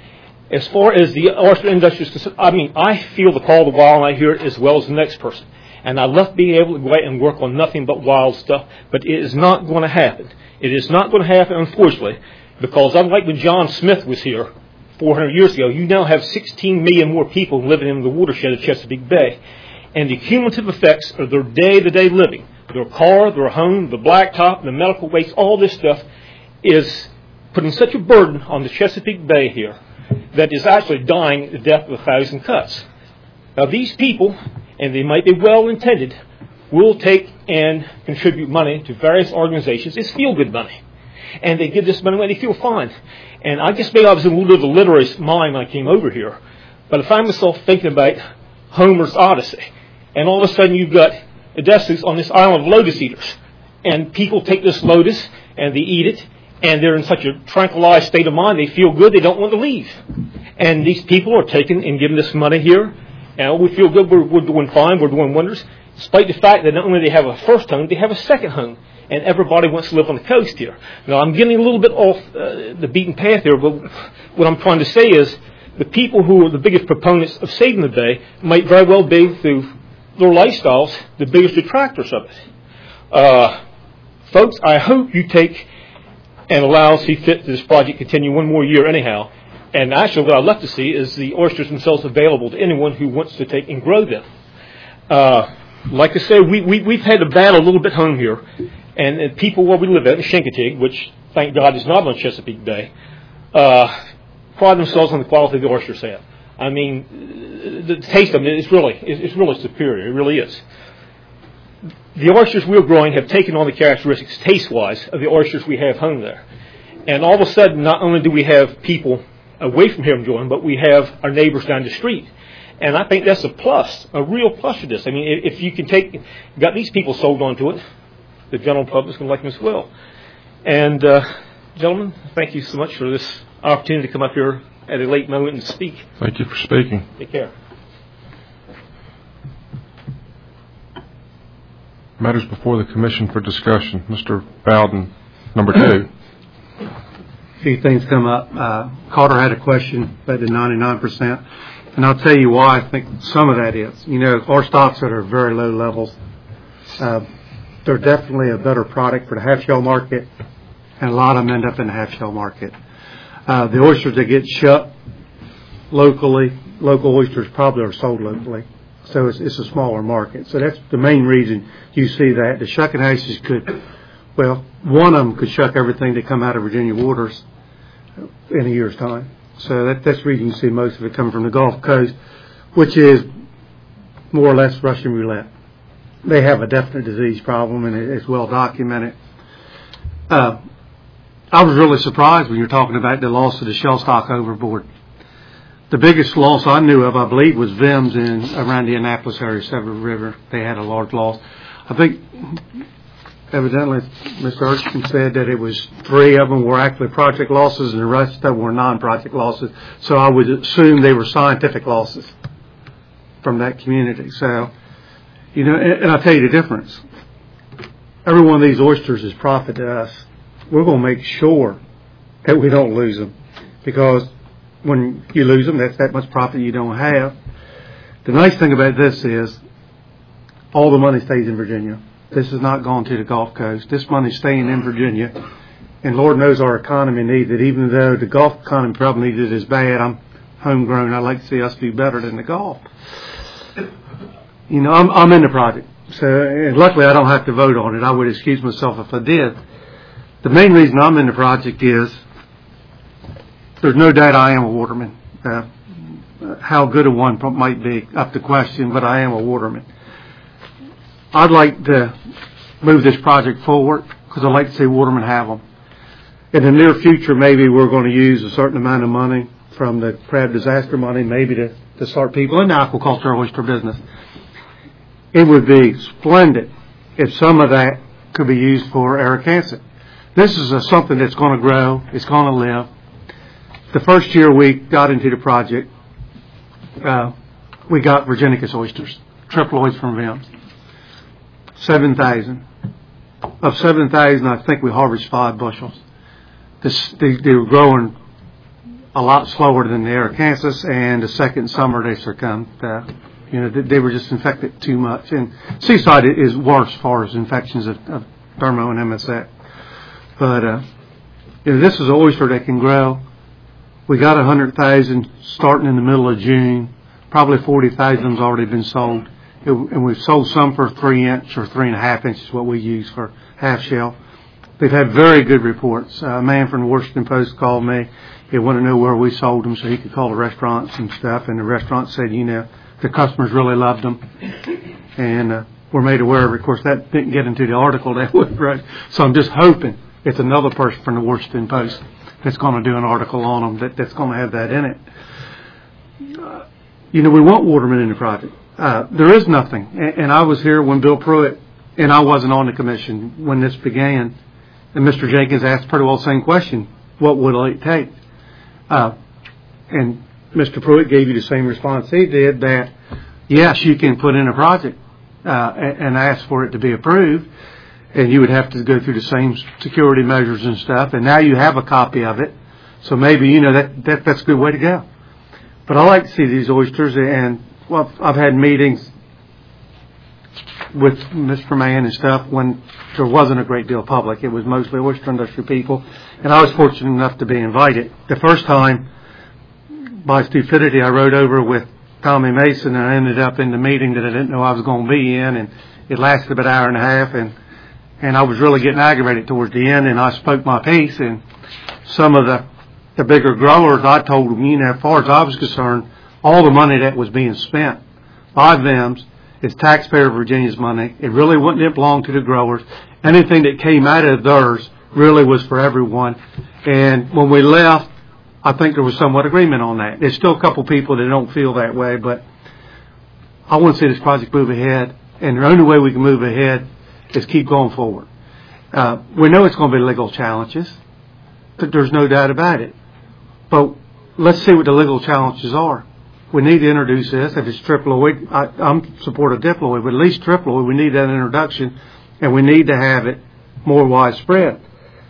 As far as the oyster industry is concerned, I feel the call to wild, and I hear it as well as the next person. And I love being able to go out and work on nothing but wild stuff, but it is not going to happen. It is not going to happen, unfortunately, because unlike when John Smith was here 400 years ago, you now have 16 million more people living in the watershed of Chesapeake Bay. And the cumulative effects of their day-to-day living, their car, their home, the blacktop, the medical waste, all this stuff is putting such a burden on the Chesapeake Bay here that is actually dying the death of 1,000 cuts. Now, these people, and they might be well-intended, will take and contribute money to various organizations. It's feel-good money. And they give this money when they feel fine. And I guess maybe I was in a little bit of a literary mind when I came over here. But I find myself thinking about Homer's Odyssey. And all of a sudden you've got Odysseus on this island of lotus eaters. And people take this lotus and they eat it. And they're in such a tranquilized state of mind, they feel good, they don't want to leave. And these people are taking and giving this money here. And we feel good, we're doing fine, we're doing wonders. Despite the fact that not only do they have a first home, they have a second home. And everybody wants to live on the coast here. Now, I'm getting a little bit off the beaten path here, but what I'm trying to say is the people who are the biggest proponents of saving the bay might very well be, through their lifestyles, the biggest detractors of it. folks, I hope you take and allow see fit to this project continue one more year anyhow. And actually what I'd love to see is the oysters themselves available to anyone who wants to take and grow them. Like I say, we've had to battle a little bit home here. And people where we live at in Chincoteague, which thank God is not on Chesapeake Bay, pride themselves on the quality the oysters have. I mean, the taste of them is really superior. It really is. The oysters we're growing have taken on the characteristics, taste-wise, of the oysters we have home there. And all of a sudden, not only do we have people away from here enjoying, but we have our neighbors down the street. And I think that's a plus, a real plus for this. I mean, if you can got these people sold onto it, the general public's going to like them as well. And, gentlemen, thank you so much for this opportunity to come up here at a late moment and speak. Thank you for speaking. Take care. Matters before the commission for discussion. Mr. Bowden, number 2. A few things come up. Carter had a question about the 99%, and I'll tell you why I think some of that is. You know, our stocks that are very low levels, they're definitely a better product for the half-shell market, and a lot of them end up in the half-shell market. The oysters that get shut locally, local oysters probably are sold locally. So it's a smaller market. So that's the main reason you see that. The shucking houses could, well, one of them could shuck everything that come out of Virginia waters in a year's time. So that's the reason you see most of it coming from the Gulf Coast, which is more or less Russian roulette. They have a definite disease problem, and it's well documented. I was really surprised when you're talking about the loss of the shell stock overboard. The biggest loss I knew of, I believe, was VIMS around the Annapolis area, Severn River. They had a large loss. I think, evidently, Mr. Erskine said that it was 3 of them were actually project losses and the rest of them were non-project losses. So I would assume they were scientific losses from that community. So, you know, and I'll tell you the difference. Every one of these oysters is profit to us. We're going to make sure that we don't lose them, because when you lose them, that's that much profit you don't have. The nice thing about this is all the money stays in Virginia. This is not going to the Gulf Coast. This money's staying in Virginia, and Lord knows our economy needs it. Even though the Gulf economy probably needs it as bad, I'm homegrown. I'd like to see us do better than the Gulf. You know, I'm in the project, so and luckily I don't have to vote on it. I would excuse myself if I did. The main reason I'm in the project is there's no doubt I am a waterman. How good a one might be up to question, but I am a waterman. I'd like to move this project forward because I'd like to see watermen have them. In the near future, maybe we're going to use a certain amount of money from the crab disaster money, maybe to start people in the aquaculture oyster business. It would be splendid if some of that could be used for Arakansas. This is something that's going to grow. It's going to live. The first year we got into the project, we got Virginicus oysters, triploids from VIMS. 7,000. Of 7,000, I think we harvested 5 bushels. They were growing a lot slower than the Arakansas, and the second summer they succumbed. They were just infected too much. And Seaside is worse as far as infections of Thermo and MSX. But this is an oyster that can grow. We got 100,000 starting in the middle of June. Probably 40,000 has already been sold. And we've sold some for 3-inch or 3.5 inches, what we use for half shell. They've had very good reports. A man from the Washington Post called me. He wanted to know where we sold them so he could call the restaurants and stuff. And the restaurant said, the customers really loved them. And we're made aware of it. Of course, that didn't get into the article that we wrote. So I'm just hoping it's another person from the Washington Post that's going to do an article on them that's going to have that in it. We want watermen in the project. There is nothing. And I was here when Bill Pruitt, and I wasn't on the commission when this began, and Mr. Jenkins asked pretty well the same question, what would it take? And Mr. Pruitt gave you the same response he did, that yes, you can put in a project and ask for it to be approved, and you would have to go through the same security measures and stuff, and now you have a copy of it, so maybe, that's a good way to go. But I like to see these oysters, and, well, I've had meetings with Mr. Mann and stuff when there wasn't a great deal public. It was mostly oyster industry people, and I was fortunate enough to be invited. The first time, by stupidity, I rode over with Tommy Mason, and I ended up in the meeting that I didn't know I was going to be in, and it lasted about an hour and a half, and I was really getting aggravated towards the end, and I spoke my piece, and some of the bigger growers, I told them, as far as I was concerned, all the money that was being spent by them is taxpayer of Virginia's money. It really wouldn't belong to the growers. Anything that came out of theirs really was for everyone. And when we left, I think there was somewhat agreement on that. There's still a couple people that don't feel that way, but I want to see this project move ahead, and the only way we can move ahead is keep going forward. We know it's going to be legal challenges, but there's no doubt about it. But let's see what the legal challenges are. We need to introduce this. If it's triploid, I'm supportive of diploid, but at least triploid, we need that introduction, and we need to have it more widespread.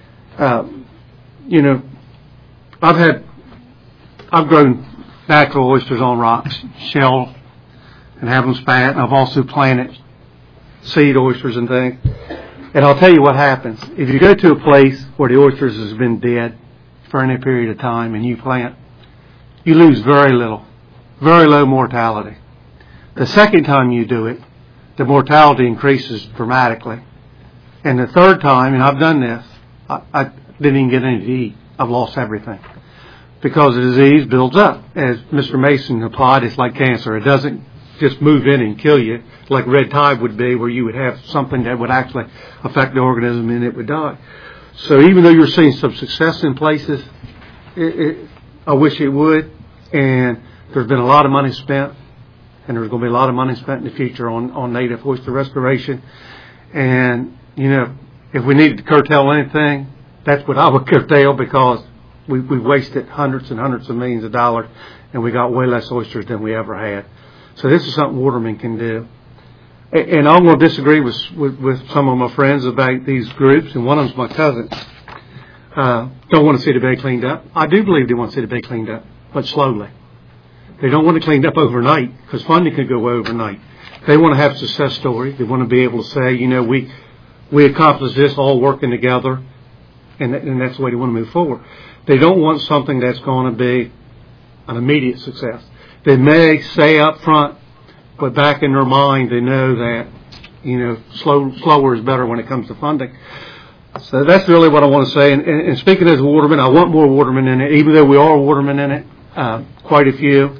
I've grown natural oysters on rocks, shell, and have them spat, and I've also planted seed oysters and things. And I'll tell you what happens. If you go to a place where the oysters has been dead for any period of time and you plant, you lose very little. Very low mortality. The second time you do it, the mortality increases dramatically. And the third time, and I've done this, I didn't even get any to eat. I've lost everything. Because the disease builds up. As Mr. Mason applied, it's like cancer. It doesn't just move in and kill you like red tide would be, where you would have something that would actually affect the organism and it would die. So even though you're seeing some success in places, I wish it would. And there's been a lot of money spent, and there's going to be a lot of money spent in the future on native oyster restoration. And, if we needed to curtail anything, that's what I would curtail, because we wasted hundreds and hundreds of millions of dollars, and we got way less oysters than we ever had. So this is something Waterman can do. And I'm going to disagree with some of my friends about these groups, and one of them's my cousin. Don't want to see the bay cleaned up. I do believe they want to see the bay cleaned up, but slowly. They don't want it cleaned up overnight, because funding could go overnight. They want to have a success story. They want to be able to say, we accomplished this all working together, and that's the way they want to move forward. They don't want something that's going to be an immediate success. They may say up front, but back in their mind, they know that, slower is better when it comes to funding. So that's really what I want to say. And speaking as a waterman, I want more watermen in it, even though we are watermen in it, quite a few.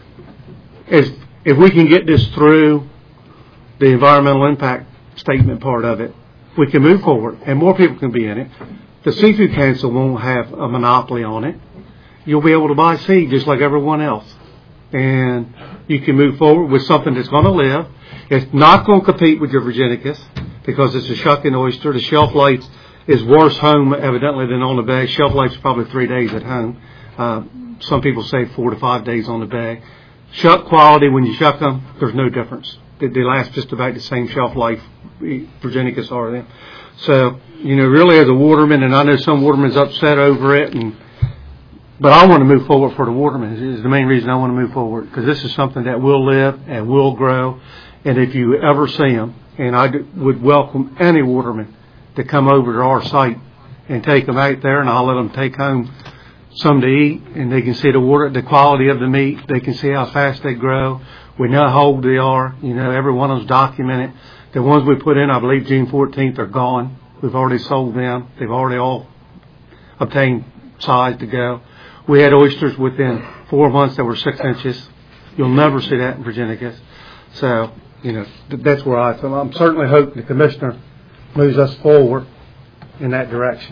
If we can get this through the environmental impact statement part of it, we can move forward, and more people can be in it. The Seafood Council won't have a monopoly on it. You'll be able to buy seed just like everyone else. And you can move forward with something that's going to live. It's not going to compete with your Virginicus, because it's a shucking oyster. The shelf life is worse home, evidently, than on the bay. Shelf life is probably 3 days at home. Some people say 4 to 5 days on the bay. Shuck quality, when you shuck them, there's no difference. They last just about the same shelf life Virginicus are them. So, really as a waterman, and I know some watermen's upset over it, but I want to move forward for the watermen. Is the main reason I want to move forward, because this is something that will live and will grow. And if you ever see them, and I would welcome any waterman to come over to our site and take them out there, and I'll let them take home some to eat, and they can see the quality of the meat. They can see how fast they grow. We know how old they are. Every one of them's documented. The ones we put in, I believe June 14th, are gone. We've already sold them. They've already all obtained size to go. We had oysters within 4 months that were 6 inches. You'll never see that in Virginicus. So, that's where I feel. I'm certainly hoping the commissioner moves us forward in that direction.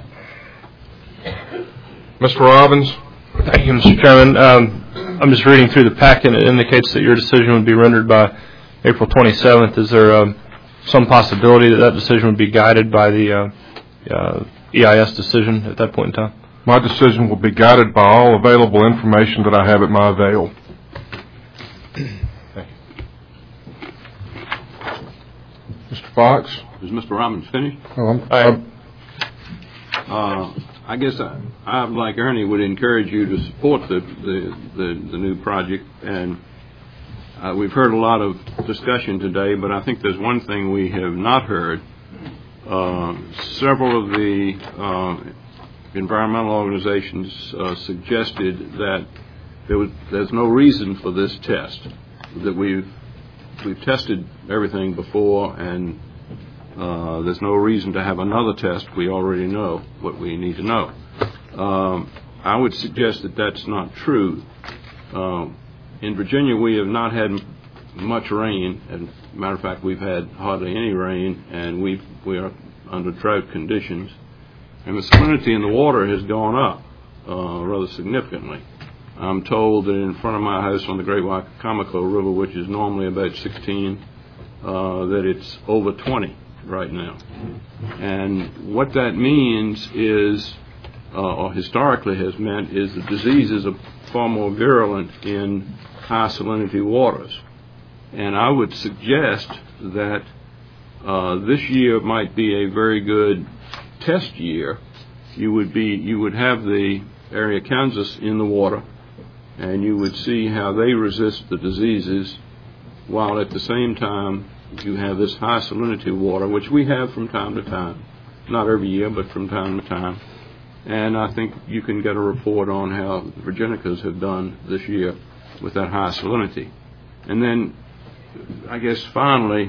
Mr. Robbins? Thank you, Mr. Chairman. I'm just reading through the packet, and it indicates that your decision would be rendered by April 27th. Is there some possibility that decision would be guided by the EIS decision at that point in time? My decision will be guided by all available information that I have at my avail. Thank you. Mr. Fox? Is Mr. Robbins finished? I guess I, like Ernie, would encourage you to support the new project, and we've heard a lot of discussion today, but I think there's one thing we have not heard. Several of the environmental organizations suggested that there's no reason for this test, that we've tested everything before, and there's no reason to have another test. We already know what we need to know. I would suggest that that's not true. In Virginia, we have not had much rain. As a matter of fact, we've had hardly any rain, and we are under drought conditions. And the salinity in the water has gone up rather significantly. I'm told that in front of my house on the Great Wicomico River, which is normally about 16, that it's over 20 right now. And what that means is, or historically has meant, is the diseases are far more virulent in high salinity waters. And I would suggest that this year might be a very good test year. You would have the area Kansas in the water, and you would see how they resist the diseases, while at the same time you have this high salinity water, which we have from time to time, not every year, but from time to time. And I think you can get a report on how the Virginicas have done this year with that high salinity. And then, I guess finally,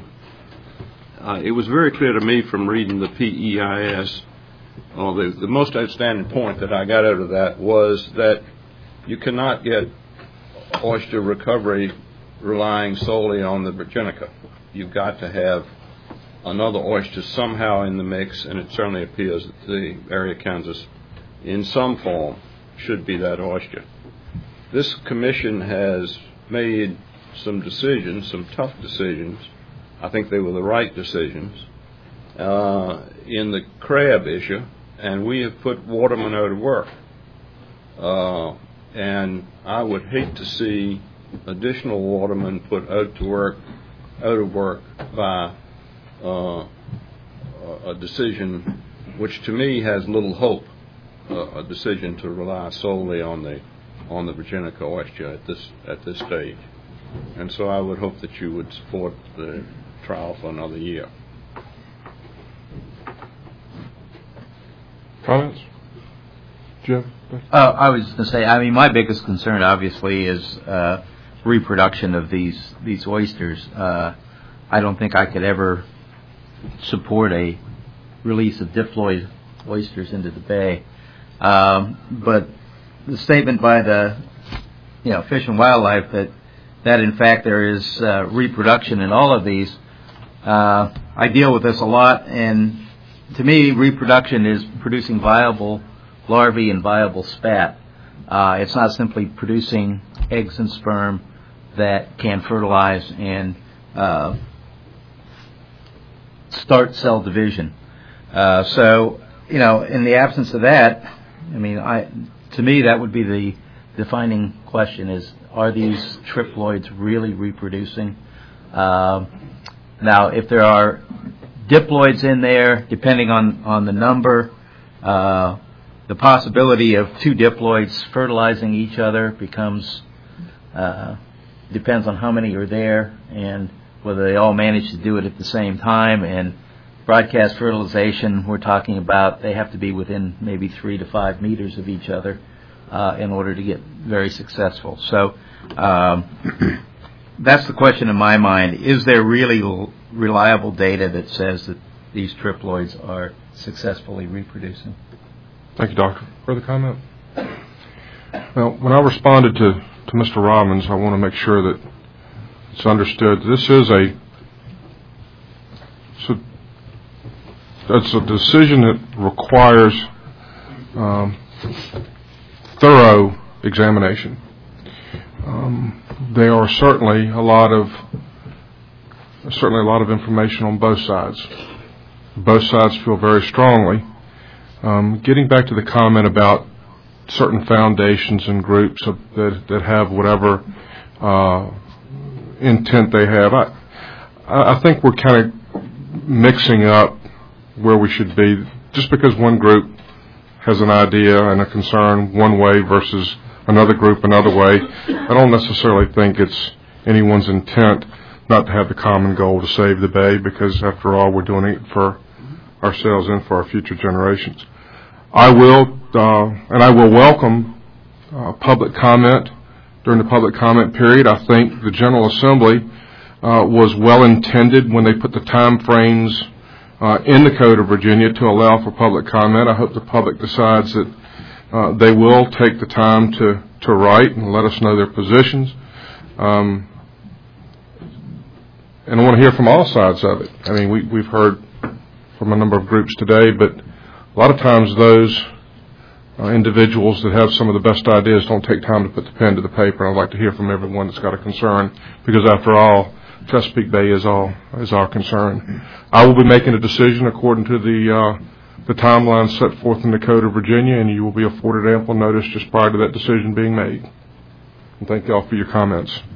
it was very clear to me from reading the PEIS, the most outstanding point that I got out of that was that you cannot get oyster recovery relying solely on the Virginica. You've got to have another oyster somehow in the mix, and it certainly appears that the area Kansas, in some form, should be that oyster. This commission has made some decisions, some tough decisions. I think they were the right decisions in the crab issue, and we have put watermen out of work. And I would hate to see additional watermen put out of work by a decision which to me has little hope, a decision to rely solely on the Virginica oyster at this stage. And so I would hope that you would support the trial for another year. Comments? Jeff? I was going to say, I mean, my biggest concern obviously is reproduction of these oysters. I don't think I could ever support a release of diploid oysters into the bay. But the statement by the Fish and Wildlife that in fact there is reproduction in all of these, I deal with this a lot, and to me reproduction is producing viable larvae and viable spat. It's not simply producing eggs and sperm that can fertilize and start cell division. So, in the absence of that, I mean, to me that would be the defining question: is are these triploids really reproducing? Now, if there are diploids in there, depending on the number, the possibility of two diploids fertilizing each other depends on how many are there and whether they all manage to do it at the same time. And broadcast fertilization, we're talking about they have to be within maybe 3 to 5 meters of each other in order to get very successful. So that's the question in my mind. Is there really reliable data that says that these triploids are successfully reproducing? Thank you, Doctor. Further comment? Well, when I responded to Mr. Robbins, I want to make sure that it's understood this is that's a decision that requires thorough examination. There are certainly a lot of information on both sides. Both sides feel very strongly. Getting back to the comment about certain foundations and groups that have whatever intent they have, I think we're kind of mixing up where we should be. Just because one group has an idea and a concern one way versus another group another way, I don't necessarily think it's anyone's intent not to have the common goal to save the bay, because after all, we're doing it for ourselves and for our future generations. I will welcome public comment during the public comment period. I think the General Assembly was well intended when they put the time frames in the Code of Virginia to allow for public comment. I hope the public decides that they will take the time to write and let us know their positions. And I want to hear from all sides of it. I mean, we've heard from a number of groups today, but a lot of times those individuals that have some of the best ideas don't take time to put the pen to the paper. I'd like to hear from everyone that's got a concern, because after all, Chesapeake Bay is our concern. I will be making a decision according to the timeline set forth in the Code of Virginia, and you will be afforded ample notice just prior to that decision being made. And thank you all for your comments.